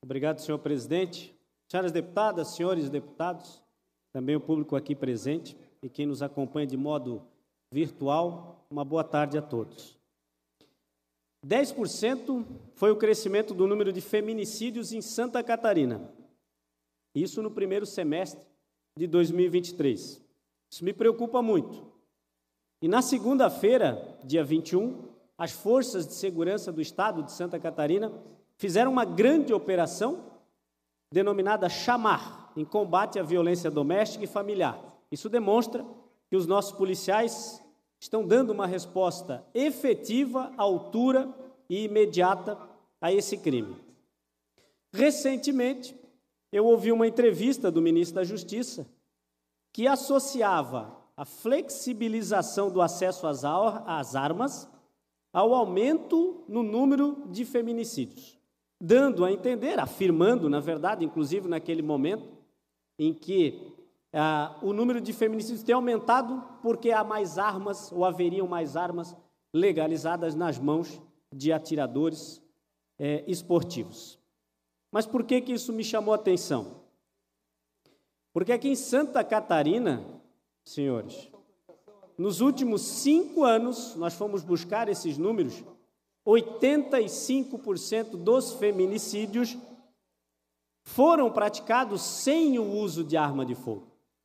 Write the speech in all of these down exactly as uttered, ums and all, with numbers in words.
Obrigado, senhor presidente. Senhoras deputadas, senhores deputados, também o público aqui presente e quem nos acompanha de modo virtual, uma boa tarde a todos. dez por cento foi o crescimento do número de feminicídios em Santa Catarina. Isso no primeiro semestre de dois mil e vinte e três. Isso me preocupa muito. E na segunda-feira, dia vinte e um, as forças de segurança do Estado de Santa Catarina fizeram uma grande operação denominada Chamar, em combate à violência doméstica e familiar. Isso demonstra que os nossos policiais estão dando uma resposta efetiva, à altura e imediata a esse crime. Recentemente, eu ouvi uma entrevista do ministro da Justiça que associava a flexibilização do acesso às, às armas ao aumento no número de feminicídios, dando a entender, afirmando, na verdade, inclusive naquele momento em que ah, o número de feminicídios tem aumentado porque há mais armas, ou haveriam mais armas legalizadas nas mãos de atiradores eh, esportivos. Mas por que que isso me chamou a atenção? Porque aqui em Santa Catarina, senhores, nos últimos cinco anos, nós fomos buscar esses números, oitenta e cinco por cento dos feminicídios foram praticados sem o uso de arma de fogo.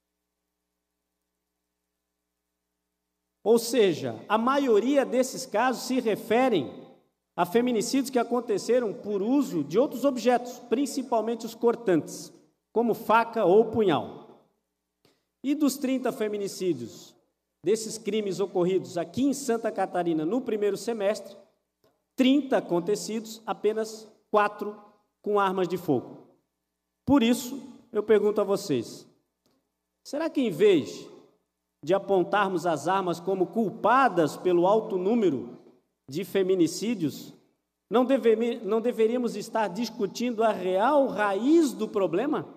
Ou seja, a maioria desses casos se referem a feminicídios que aconteceram por uso de outros objetos, principalmente os cortantes, como faca ou punhal. E dos trinta feminicídios, desses crimes ocorridos aqui em Santa Catarina no primeiro semestre, trinta acontecidos, apenas quatro com armas de fogo. Por isso, eu pergunto a vocês, será que em vez de apontarmos as armas como culpadas pelo alto número de feminicídios, não, deve, não deveríamos estar discutindo a real raiz do problema?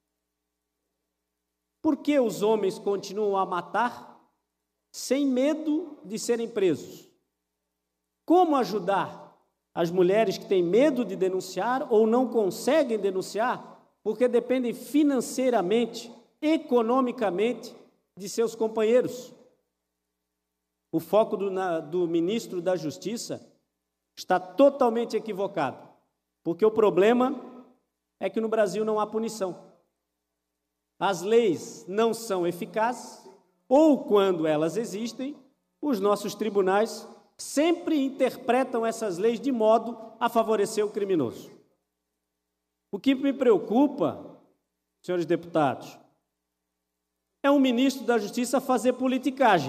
Por que os homens continuam a matar sem medo de serem presos? Como ajudar as mulheres que têm medo de denunciar ou não conseguem denunciar porque dependem financeiramente, economicamente de seus companheiros? O foco do, na, do ministro da Justiça está totalmente equivocado, porque o problema é que no Brasil não há punição. As leis não são eficazes, ou quando elas existem, os nossos tribunais sempre interpretam essas leis de modo a favorecer o criminoso. O que me preocupa, senhores deputados, é um ministro da Justiça fazer politicagem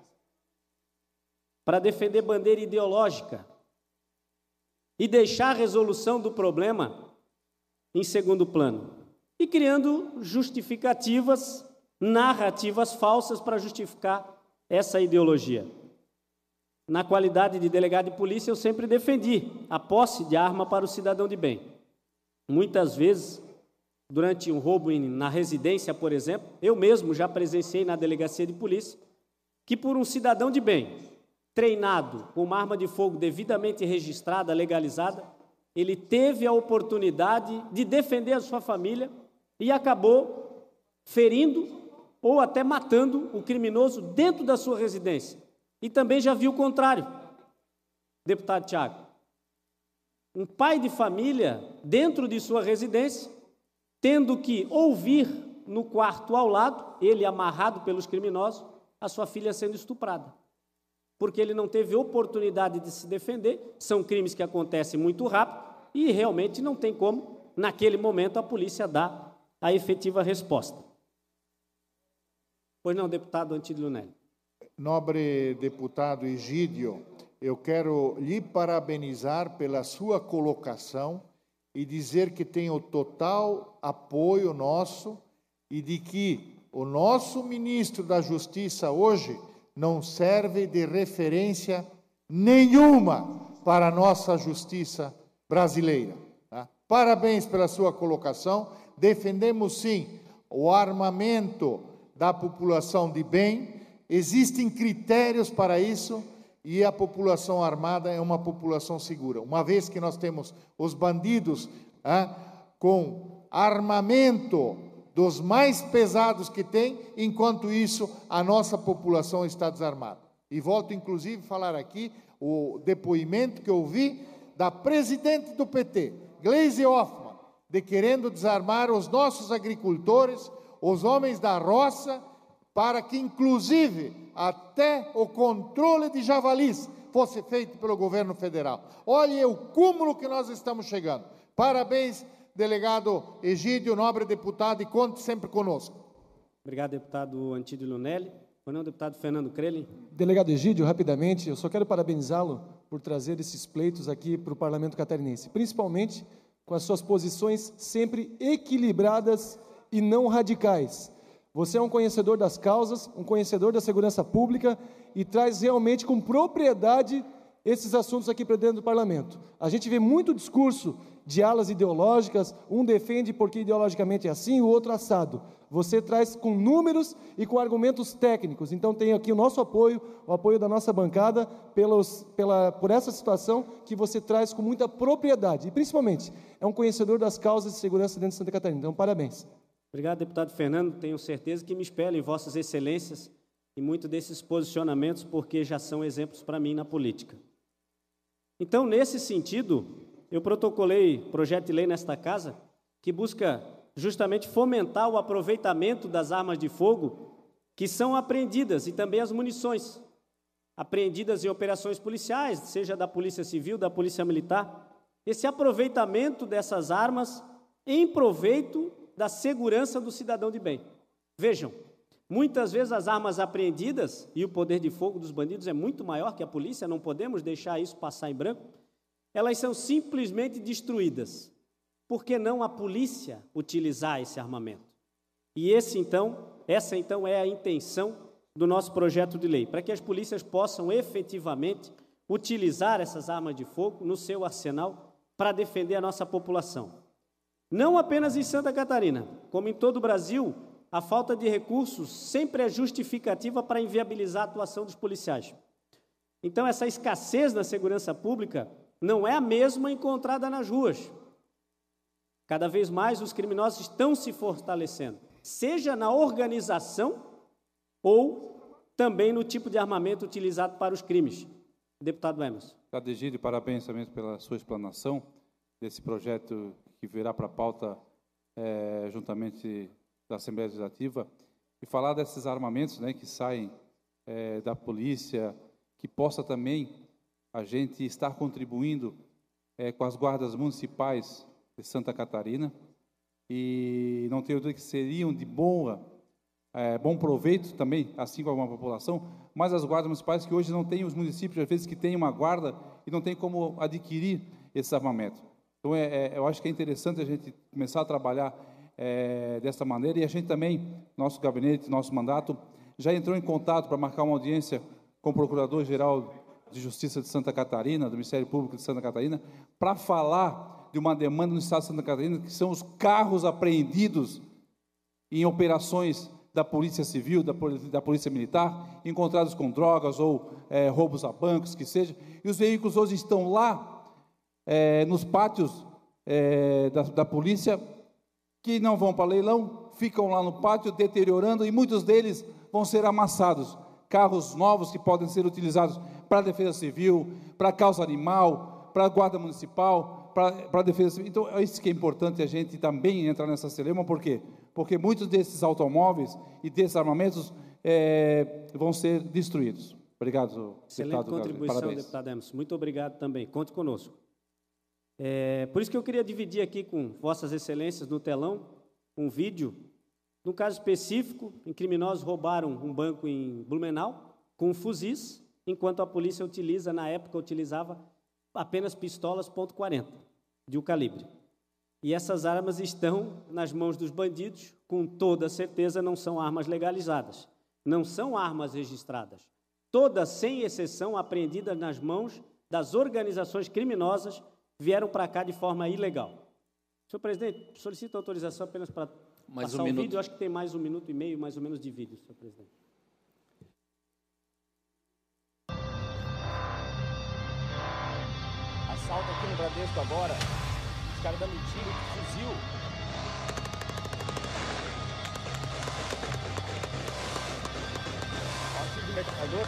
para defender bandeira ideológica e deixar a resolução do problema em segundo plano e criando justificativas, narrativas falsas para justificar essa ideologia. Na qualidade de delegado de polícia, eu sempre defendi a posse de arma para o cidadão de bem. Muitas vezes, durante um roubo na residência, por exemplo, eu mesmo já presenciei na delegacia de polícia que por um cidadão de bem, treinado com uma arma de fogo devidamente registrada, legalizada, ele teve a oportunidade de defender a sua família e acabou ferindo ou até matando o criminoso dentro da sua residência. E também já vi o contrário, deputado Tiago. Um pai de família, dentro de sua residência, tendo que ouvir no quarto ao lado, ele amarrado pelos criminosos, a sua filha sendo estuprada. Porque ele não teve oportunidade de se defender, são crimes que acontecem muito rápido e realmente não tem como, naquele momento, a polícia dar a efetiva resposta. Pois não, deputado Antídio Lunelli. Nobre deputado Egídio, eu quero lhe parabenizar pela sua colocação e dizer que tem o total apoio nosso e de que o nosso ministro da Justiça hoje não serve de referência nenhuma para a nossa justiça brasileira. Tá? Parabéns pela sua colocação. Defendemos, sim, o armamento da população de bem. Existem critérios para isso e a população armada é uma população segura. Uma vez que nós temos os bandidos ah, com armamento dos mais pesados que tem, enquanto isso a nossa população está desarmada. E volto inclusive a falar aqui o depoimento que eu ouvi da presidente do P T, Gleisi Hoffmann, de querendo desarmar os nossos agricultores, os homens da roça, para que inclusive até o controle de javalis fosse feito pelo governo federal. Olhe o cúmulo que nós estamos chegando. Parabéns, delegado Egídio, nobre deputado, e conte sempre conosco. Obrigado, deputado Antídio Lunelli. Ou não, deputado Fernando Crelin. Delegado Egídio, rapidamente, eu só quero parabenizá-lo por trazer esses pleitos aqui para o Parlamento Catarinense, principalmente com as suas posições sempre equilibradas e não radicais. Você é um conhecedor das causas, um conhecedor da segurança pública e traz realmente com propriedade esses assuntos aqui para dentro do Parlamento. A gente vê muito discurso de alas ideológicas, um defende porque ideologicamente é assim, o outro assado. Você traz com números e com argumentos técnicos. Então tem aqui o nosso apoio, o apoio da nossa bancada pelos, pela, por essa situação que você traz com muita propriedade. E principalmente, é um conhecedor das causas de segurança dentro de Santa Catarina. Então, parabéns. Obrigado, deputado Fernando. Tenho certeza que me espelho em vossas excelências e muito desses posicionamentos, porque já são exemplos para mim na política. Então, nesse sentido, eu protocolei projeto de lei nesta casa que busca justamente fomentar o aproveitamento das armas de fogo que são apreendidas e também as munições apreendidas em operações policiais, seja da Polícia Civil, da Polícia Militar. Esse aproveitamento dessas armas em proveito da segurança do cidadão de bem. Vejam, muitas vezes as armas apreendidas e o poder de fogo dos bandidos é muito maior que a polícia, não podemos deixar isso passar em branco, elas são simplesmente destruídas. Por que não a polícia utilizar esse armamento? E esse, então, essa então é a intenção do nosso projeto de lei, para que as polícias possam efetivamente utilizar essas armas de fogo no seu arsenal para defender a nossa população. Não apenas em Santa Catarina, como em todo o Brasil, a falta de recursos sempre é justificativa para inviabilizar a atuação dos policiais. Então, essa escassez na segurança pública não é a mesma encontrada nas ruas. Cada vez mais os criminosos estão se fortalecendo, seja na organização ou também no tipo de armamento utilizado para os crimes. Deputado Emerson. Deputado Egídio, parabéns também pela sua explanação desse projeto que virá para a pauta é, juntamente da Assembleia Legislativa, e falar desses armamentos, né, que saem é, da polícia, que possa também a gente estar contribuindo é, com as guardas municipais de Santa Catarina, e não tenho dúvida que seriam de boa, é, bom proveito também, assim como a população, mas as guardas municipais que hoje não têm, os municípios, às vezes, que têm uma guarda e não tem como adquirir esse armamento. Então, é, é, eu acho que é interessante a gente começar a trabalhar é, dessa maneira, e a gente também, nosso gabinete, nosso mandato, já entrou em contato para marcar uma audiência com o Procurador-Geral de Justiça de Santa Catarina, do Ministério Público de Santa Catarina, para falar de uma demanda no Estado de Santa Catarina, que são os carros apreendidos em operações da Polícia Civil, da, da Polícia Militar, encontrados com drogas ou é, roubos a bancos, que seja, e os veículos hoje estão lá, é, nos pátios é, da, da polícia, que não vão para leilão, ficam lá no pátio deteriorando, e muitos deles vão ser amassados. Carros novos que podem ser utilizados para a Defesa Civil, para a causa animal, para a Guarda Municipal, para a Defesa Civil. Então, é isso que é importante a gente também entrar nessa celeuma. Por quê? Porque muitos desses automóveis e desses armamentos é, vão ser destruídos. Obrigado, excelente deputado. Contribuição, Parabéns. Deputado Emerson. Muito obrigado também. Conte conosco. É, por isso que eu queria dividir aqui com vossas excelências no telão um vídeo, num caso específico, em criminosos roubaram um banco em Blumenau com fuzis, enquanto a polícia utiliza, na época, utilizava apenas pistolas ponto quarenta de um calibre. E essas armas estão nas mãos dos bandidos, com toda certeza não são armas legalizadas, não são armas registradas. Todas, sem exceção, apreendidas nas mãos das organizações criminosas, vieram para cá de forma ilegal. Senhor presidente, solicito autorização apenas para mais passar um o minuto. vídeo. Acho que tem mais um minuto e meio, mais ou menos, de vídeo, senhor presidente. Assalto aqui no Bradesco agora. Os caras dando tiro de fuzil favor.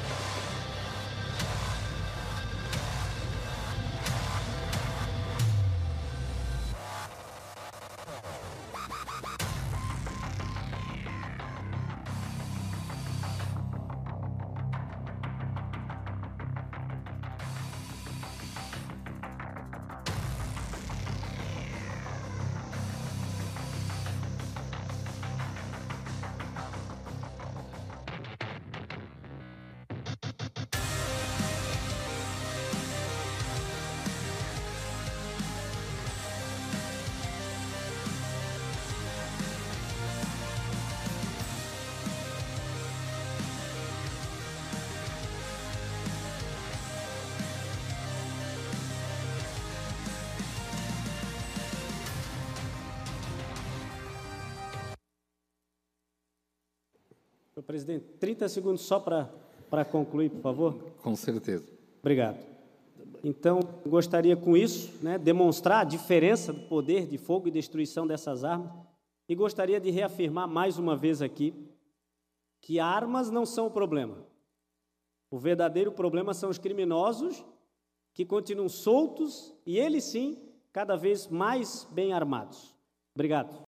Senhor presidente, trinta segundos só para para concluir, por favor. Com certeza. Obrigado. Então, gostaria com isso, né, demonstrar a diferença do poder de fogo e destruição dessas armas, e gostaria de reafirmar mais uma vez aqui que armas não são o problema. O verdadeiro problema são os criminosos que continuam soltos e eles sim, cada vez mais bem armados. Obrigado.